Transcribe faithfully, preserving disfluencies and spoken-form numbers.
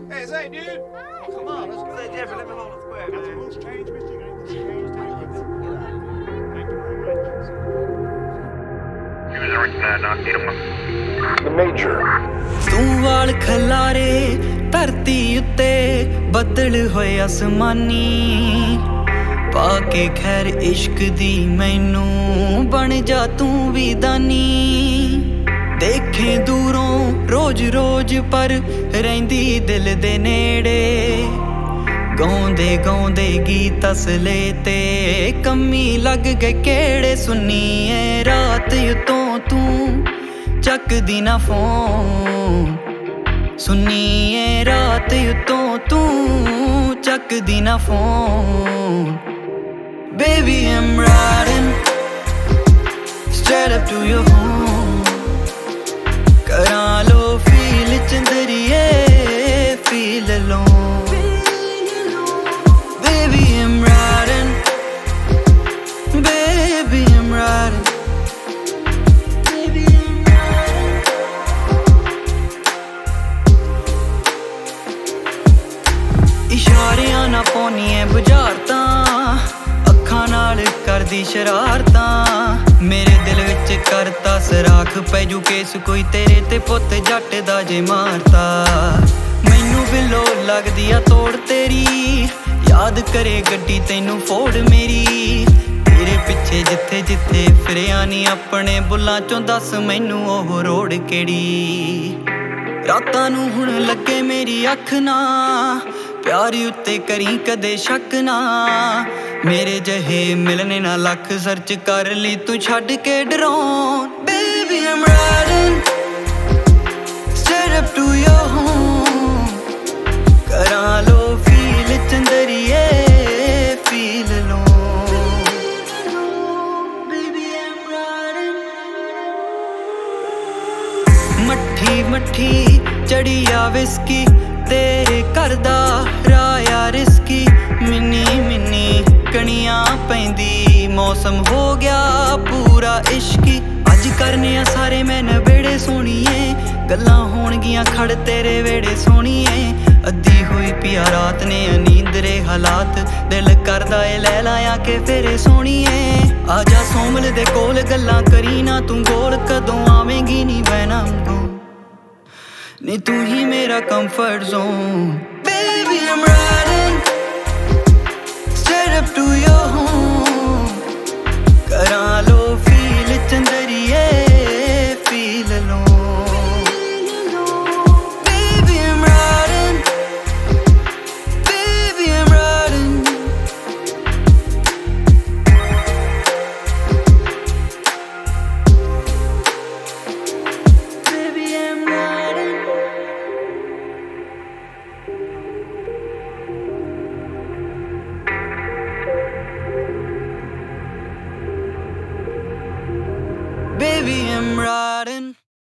Hey, Zay, dude. Hi. Come on, let's go. Hey, Jeffrey, let me hold the square, man. Has the rules changed, mister? You know, the rules changed. Thank you very much. The Major. ਤੂੰ ਵਾਲ ਖਲਾਰੇ ਧਰਤੀ ਉੱਤੇ ਬੱਦਲ ਹੋਏ ਅਸਮਾਨੀ ਪਾ ਕੇ ਖੈਰ ਇਸ਼ਕ ਦੀ ਮੈਨੂੰ ਬਣ ਜਾ ਤੂੰ ਵੀ ਦਾਨੀ ਦੇਖੇ ਦੂਰੋਂ ਰੋਜ਼ ਰੋਜ਼ ਪਰ ਰਹਿੰਦੀ ਦਿਲ ਦੇ ਨੇੜੇ ਗਾਉਂਦੇ ਗਾਉਂਦੇ ਗੀਤ ਅਸਲੇ ਤੇ ਕੰਮੀ ਲੱਗ ਗਏ ਕਿਹੜੇ ਸੁਣੀਏ ਰਾਤ ਉਤੋਂ ਤੂੰ ਚੱਕਦੀ ਨਾ ਫੋਨ ਸੁਣੀਏ ਰਾਤ ਉਤੋਂ ਤੂੰ ਚੱਕਦੀ ਨਾ phone Baby, I'm riding straight up to your home ਕਰਾਂ ਲੋ feel ਚੰਦਰੀਏ feel alone Baby, I'm riding Baby, I'm riding ਇਸ਼ਾਰਿਆਂ ਨਾ ਪਾਉਣੀਏ ਬੁਝਾਰਤਾਂ ਅੱਖਾਂ ਨਾਲ ਕਰਦੀ ਸ਼ਰਾਰਤਾਂ ਮੇਰੇ ਦਿਲ ਵਿੱਚ ਕਰਤਾ ਸਰਾਖ ਪੈ ਜੂ ਕੇਸ ਕੋਈ ਤੇਰੇ ਤੇ ਪੁੱਤ ਜੱਟ ਦਾ ਜੇ ਮਾਰਤਾ ਮੈਨੂੰ ਬਿੱਲੋ ਲੱਗਦੀ ਆ ਤੋੜ ਤੇਰੀ ਯਾਦ ਕਰੇ ਗੱਡੀ ਤੈਨੂੰ ਫੋੜ ਮੇਰੀ ਤੇਰੇ ਪਿੱਛੇ ਜਿੱਥੇ ਜਿੱਥੇ ਫਿਰਿਆ ਨੀ ਆਪਣੇ ਬੁੱਲਾਂ ਚੋਂ ਦੱਸ ਮੈਨੂੰ ਉਹ ਰੋਡ ਕਿਹੜੀ ਰਾਤਾਂ ਨੂੰ ਹੁਣ ਲੱਗੇ ਮੇਰੀ ਅੱਖ ਨਾ ਪਿਆਰ ਉੱਤੇ ਕਰੀ ਕਦੇ ਸ਼ੱਕ ਨਾ ਮੇਰੇ ਜਿਹੇ ਮਿਲਣੇ ਨਾ ਲੱਖ ਸਰਚ ਕਰ ਲਈ ਤੂੰ ਛੱਡ ਕੇ ਡਰਾਉਣ Baby, I'm riding straight up to your home ਕਰਾਂ ਲੋ feel ਚੰਦਰੀਏ feel alone Baby, I'm riding ਮੱਠੀ ਮੱਠੀ ਚੜੀ ਆ ਵਿਸਕੀ ਤੇਰੇ ਘਰ ਦਾ ਰਾਇਆ ਰਿਸਕੀ ਮਿੰਨੀ ਮਿੰਨੀ ਕਣੀਆਂ ਪੈਂਦੀ ਮੌਸਮ ਹੋ ਗਿਆ ਪੂਰਾ ਇਸ਼ਕੀ ਅੱਜ ਕਰਨੇ ਆ ਸਾਰੇ ਮੈਂ ਨਵੇੜੇ ਸੋਣੀਏ ਗੱਲਾਂ ਹੋਣਗੀਆਂ ਖੜ ਤੇਰੇ ਵੇੜੇ ਸੋਣੀਏ ਅੱਧੀ ਹੋਈ ਪਿਆ ਰਾਤ ਨੇ ਅਨੀਂਦਰੇ ਹਾਲਾਤ ਦਿਲ ਕਰਦਾ ਏ ਲੈ ਲਾਇਆ ਕਿ ਫੇਰੇ ਸੋਣੀਏ ਆਜਾ ਸੋਮਲ ਦੇ ਕੋਲ ਗੱਲਾਂ ਕਰੀ ਨਾ ਤੂੰ ਗੋਲ ਕਦੋਂ ਆਵੇਂਗੀ ਨੀ ਬਹਿਣਾ ਨੀ ਤੂੰ ਹੀ ਮੇਰਾ comfort zone Baby, I'm riding straight up to your home ਕਰਾਂ ਲੋ feel ਚੰਦਰੀਏ feel alone Baby, I'm riding Baby, I'm riding Baby, I'm riding Baby, I'm right